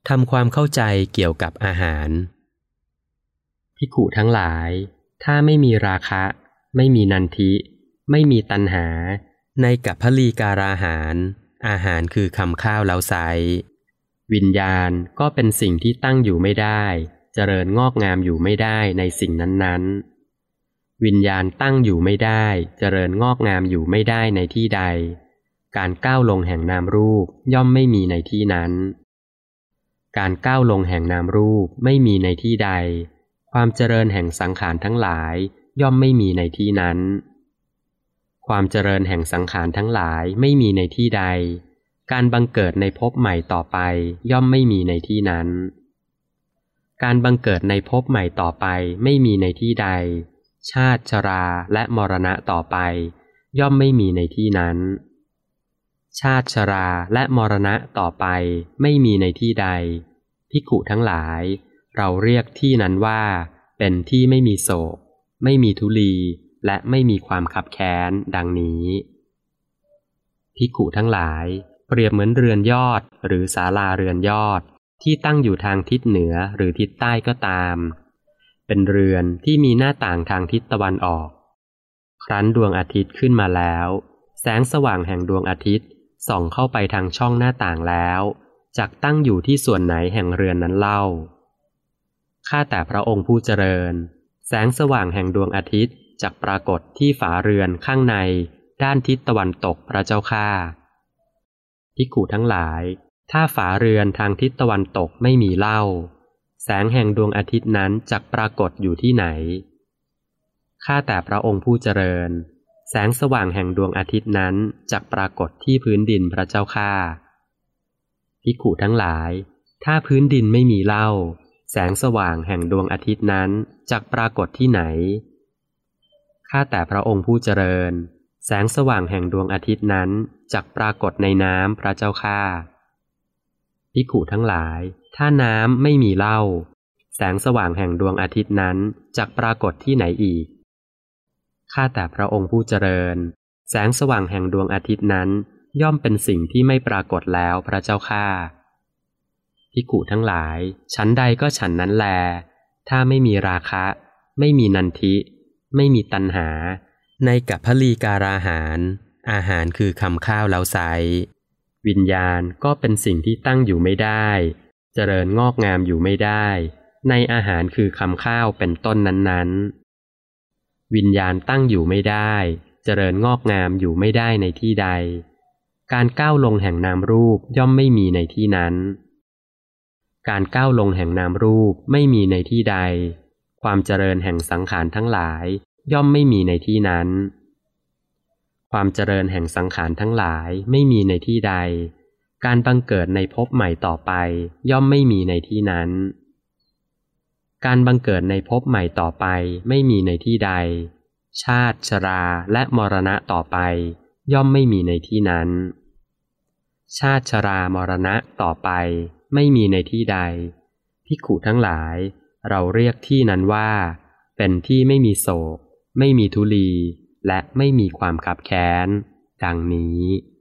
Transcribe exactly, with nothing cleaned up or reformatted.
ทำความเข้าใจเกี่ยวกับอาหารภิกขุทั้งหลายถ้าไม่มีราคะไม่มีนันทิไม่มีตัณหาในกัปพลีการาหารอาหารคือคำข้าวแล้วไซวิญญาณก็เป็นสิ่งที่ตั้งอยู่ไม่ได้เจริญงอกงามอยู่ไม่ได้ในสิ่งนั้นๆวิญญาณตั้งอยู่ไม่ได้เจริญงอกงามอยู่ไม่ได้ในที่ใดการก้าวลงแห่งนามรูปย่อมไม่มีในที่นั้นการก้าวลงแห่งนามรูปไม่มีในที่ใดความเจริญแห่งสังขารทั้งหลายย่อมไม่มีในที่นั้นความเจริญแห่งสังขารทั้งหลายไม่มีในที่ใดการบังเกิดในภพใหม่ต่อไปย่อมไม่มีในที่นั้นการบังเกิดในภพใหม่ต่อไปไม่มีในที่ใดชาติชราและมรณะต่อไปย่อมไม่มีในที่นั้นชาติชราและมรณะต่อไปไม่มีในที่ใดภิกขุทั้งหลายเราเรียกที่นั้นว่าเป็นที่ไม่มีโศกไม่มีทุลีและไม่มีความคับแค้นดังนี้ภิกขุทั้งหลายเปรียบเหมือนเรือนยอดหรือศาลาเรือนยอดที่ตั้งอยู่ทางทิศเหนือหรือทิศใต้ก็ตามเป็นเรือนที่มีหน้าต่างทางทิศตะวันออกครั้นดวงอาทิตย์ขึ้นมาแล้วแสงสว่างแห่งดวงอาทิตย์ส่องเข้าไปทางช่องหน้าต่างแล้วจักตั้งอยู่ที่ส่วนไหนแห่งเรือนนั้นเล่าข้าแต่พระองค์ผู้เจริญแสงสว่างแห่งดวงอาทิตย์จักปรากฏที่ฝาเรือนข้างในด้านทิศตะวันตกพระเจ้าข้าภิกขุทั้งหลายถ้าฝาเรือนทางทิศตะวันตกไม่มีเล่าแสงแห่งดวงอาทิตย์นั้นจักปรากฏอยู่ที่ไหนข้าแต่พระองค์ผู้เจริญแสงสว่างแห่งดวงอาทิตย์นั้นจักปรากฏที่พื้นดินพระเจ้าข้าภิกขุทั้งหลายถ้าพื้นดินไม่มีเล่าแสงสว่างแห่งดวงอาทิตย์นั้นจักปรากฏที่ไหนข้าแต่พระองค์ผู้เจริญแสงสว่างแห่งดวงอาทิตย์นั้นจักปรากฏในน้ำพระเจ้าข้าภิกขุทั้งหลายถ้าน้ำไม่มีเล่าแสงสว่างแห่งดวงอาทิตย์นั้นจักปรากฏที่ไหนอีกข้าแต่พระองค์ผู้เจริญแสงสว่างแห่งดวงอาทิตย์นั้นย่อมเป็นสิ่งที่ไม่ปรากฏแล้วพระเจ้าข้าภิกขุทั้งหลายฉันใดก็ฉันนั้นแลถ้าไม่มีราคะไม่มีนันทิไม่มีตัณหาในกัปพลีการาหารอาหารคือคำข้าวแล้วไซวิญญาณก็เป็นสิ่งที่ตั้งอยู่ไม่ได้เจริญงอกงามอยู่ไม่ได้ในอาหารคือคำข้าวเป็นต้นนั้นๆวิญญาณตั้งอยู่ไม่ได้เจริญงอกงามอยู่ไม่ได้ในที่ใดการก้าวลงแห่งนามรูปย่อมไม่มีในที่นั้นการก้าวลงแห่งนามรูปไม่มีในที่ใดความเจริญแห่งสังขารทั้งหลายย่อมไม่มีในที่นั้นความเจริญแห่งสังขารทั้งหลายไม่มีในที่ใดการบังเกิดในภพใหม่ต่อไปย่อมไม่มีในที่นั้นการบังเกิดในภพใหม่ต่อไปไม่มีในที่ใดชาติชราและมรณะต่อไปย่อมไม่มีในที่นั้นชาติชรามรณะต่อไปไม่มีในที่ใดภิกขุทั้งหลายเราเรียกที่นั้นว่าเป็นที่ไม่มีโศกไม่มีทุลีและไม่มีความคับแค้นดังนี้